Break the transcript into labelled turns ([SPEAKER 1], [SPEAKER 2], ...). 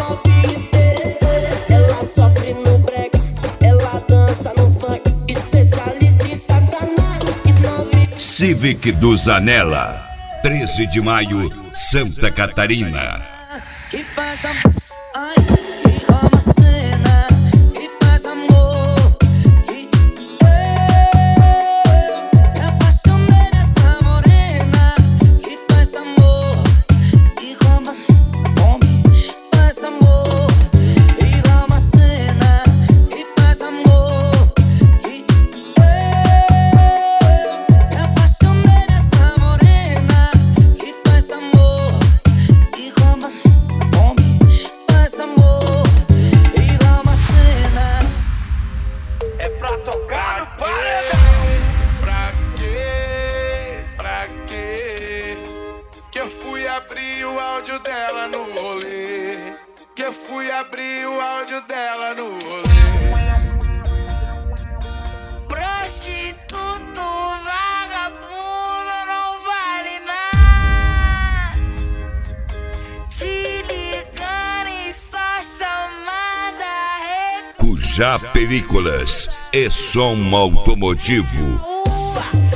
[SPEAKER 1] novinha interessante. Ela sofre no brega, ela dança no funk. Especialista em satanás e novinha.
[SPEAKER 2] Civic do Zanella, 13 de maio, Santa Catarina.
[SPEAKER 1] Que passa, ai, que rouba cena, que passa amor, que me apaixonei nessa morena. Que passa amor, que rouba homem, passa amor, que rouba cena, que passa amor, que me apaixonei nessa morena. Que passa amor, que rouba homem, passa amor, e rouba cena.
[SPEAKER 3] É pra tocar no paredão. Pra quê? Que eu fui abrir o áudio dela no rolê. Que eu fui abrir o áudio dela no rolê.
[SPEAKER 1] Prostituto, vagabundo, não vale nada. Te ligando e só chamada
[SPEAKER 2] Cujá Películas e som automotivo.
[SPEAKER 1] rua.